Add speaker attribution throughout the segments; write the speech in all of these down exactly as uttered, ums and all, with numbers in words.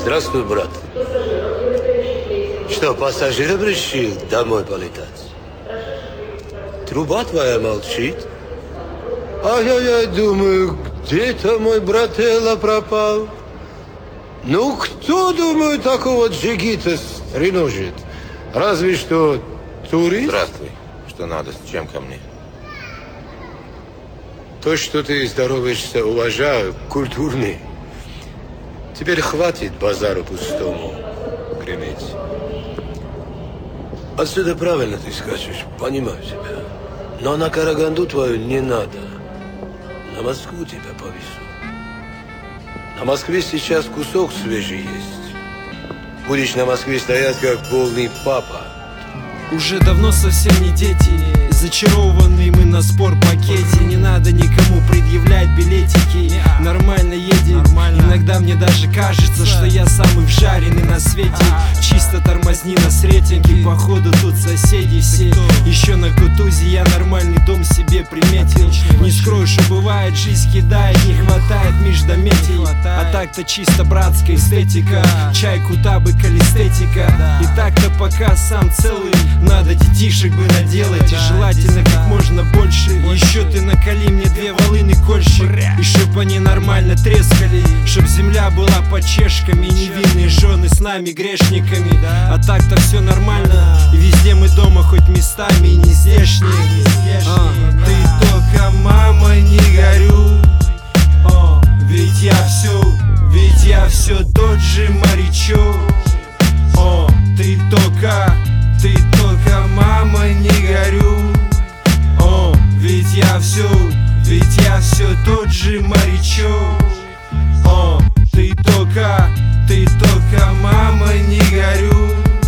Speaker 1: Здравствуй, брат. Что, пассажиры пришли домой полетать? Труба твоя молчит. А я, я думаю, где-то мой брателло пропал. Ну, кто, думаю, такого джигита стреножит? Разве что турист?
Speaker 2: Здравствуй. Что надо? С чем ко мне?
Speaker 1: То, что ты здороваешься, уважаю, культурный. Теперь хватит базару пустому греметь. Отсюда правильно ты скачешь, понимаю тебя. Но на Караганду твою не надо. На Москву тебя повезу. На Москве сейчас кусок свежий есть. Будешь на Москве стоять, как полный папа.
Speaker 3: Уже давно совсем не дети, зачарованные мы на спорт-пакете. Не надо никому предъявлять билетики, нормально едем. Иногда мне даже кажется, что я самый вжаренный на свете. Чисто тормозни нас рейтинги, походу тут соседи все. Еще на Кутузе я нормальный дом себе приметил. Не скрою, что бывает, жизнь кидает, не хватает междометий. А так-то чисто братская эстетика, чай, кутабы, калистетика. И так-то пока сам целый, надо детишек бы наделать, и желательно как можно больше. Еще ты наколи мне две волыны кольщик, и чтоб они нормально трескали, чтоб земля была под чешками, и невинные жены с нами грешниками. А так-то все нормально, и везде мы дома, хоть местами и не здешние. а, Ты только, мама, не горю, а, ведь я все, ведь я все тот же морячок. а, Ты только, ты только, мама, не горю, о, ведь я все, ведь я все тот же морячок. О, ты только, ты только, мама, не горю,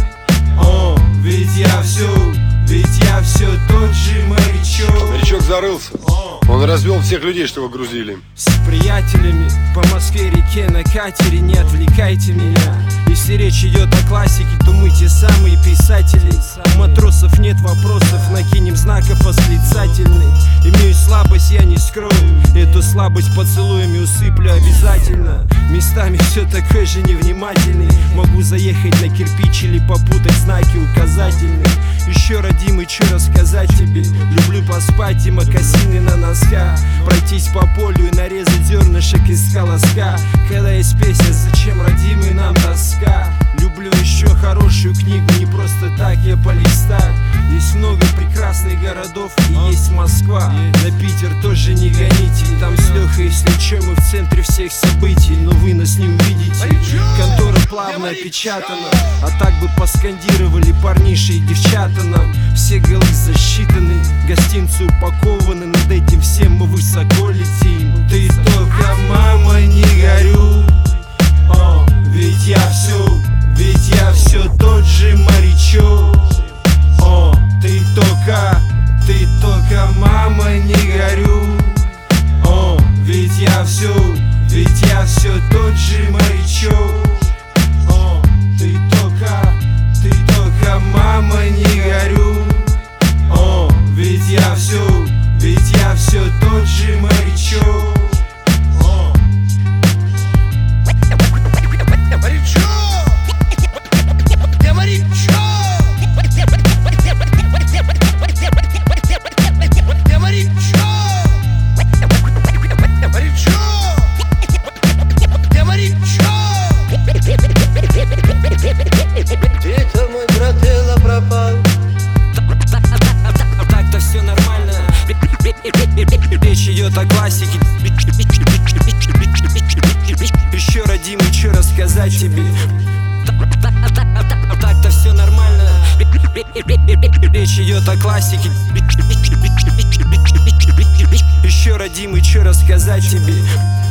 Speaker 3: о, ведь я все, ведь я все тот же морячок.
Speaker 4: Морячок зарылся. Он развел всех людей, что вы грузили.
Speaker 3: С приятелями по Москве-реке на катере, не отвлекайте меня. Если речь идет о классике, то мы те самые писатели. У матросов нет вопросов, накинем знаков восклицательный. Имею слабость, я не скрою, эту слабость поцелуями усыплю обязательно. Местами все такой же невнимательный, могу заехать на кирпич или попутать знаки указательные. Еще, родимый, что рассказать тебе? Люблю поспать и мокасины на носках, пройтись по полю и нарезать зернышек из колоска. Когда есть песня, зачем, родимый, нам тоска? Люблю еще хорошую книгу, не просто так я полистать. Есть много прекрасных городов и есть Москва. На Питер тоже не гоните, там с Лехой, если че, мы в центре всех событий. Но вы нас не увидите, контора плавно опечатана. А так бы поскандировали парниши и девчата нам. Все голы засчитаны, гостинцы упакованы, над этим всем мы высоко летим. Ты только, мама, не горю, о, ведь я все, ведь я все тот же морячок. О, ты только, ты только, мама, не горю, о, ведь я все, ведь я все тот же морячок. О, ты только, ты только, мама, не горю, о, ведь я все, ведь я все тот же морячок.
Speaker 1: Где-то мой брателло пропал.
Speaker 3: Так-то все нормально. Речь идет о классике. Еще, родимый, что рассказать тебе? Так-то все нормально. Речь идет о классике. Еще, родимый, что рассказать тебе?